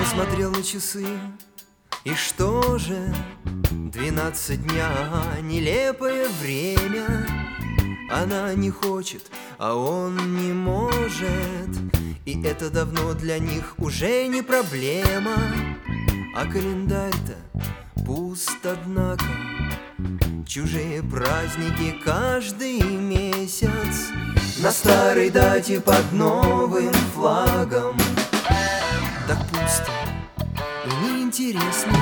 посмотрел на часы, и что же? 12 дня, нелепое время. Она не хочет, а он не может, и это давно для них уже не проблема. А календарь-то пуст, однако чужие праздники каждый месяц на старой дате под новым флагом. Так пусто и неинтересно.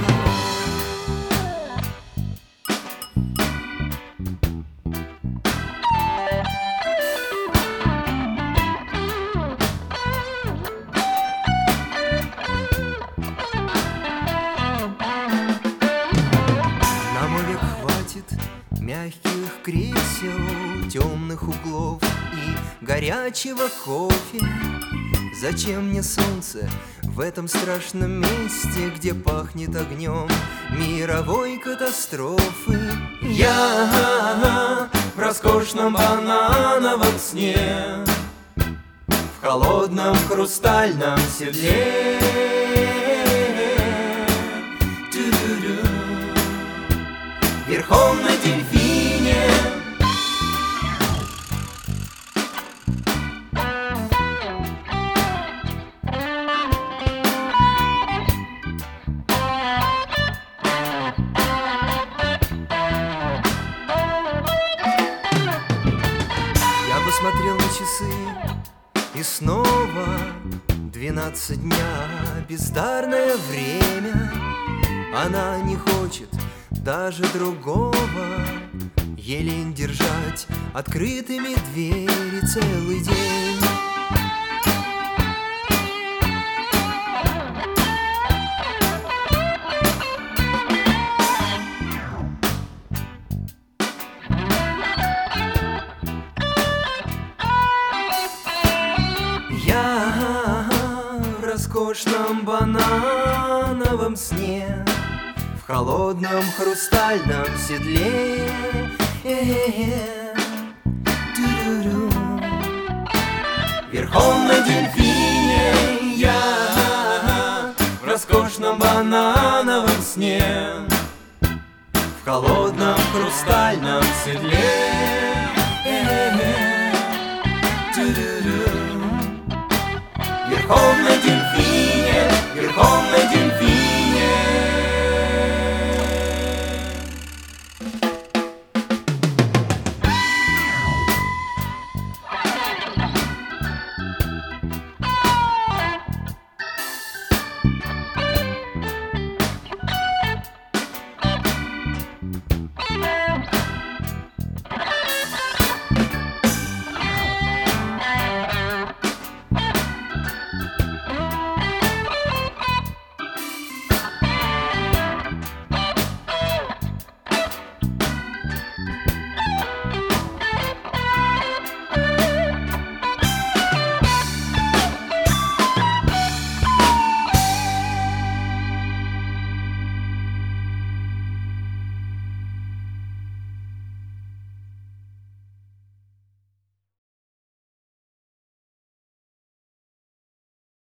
Нам век хватит мягких кресел, темных углов и горячего кофе. Зачем мне солнце в этом страшном месте, где пахнет огнем мировой катастрофы? Я в роскошном банановом сне, в холодном хрустальном седле, верхом на дельфине. Посмотрел на часы, и снова 12 дня, бездарное время. Она не хочет даже другого, еле держать открытыми двери целый день. Я в роскошном банановом сне, в холодном хрустальном седле, верхом на дельфине. Я в роскошном банановом сне, в холодном хрустальном седле.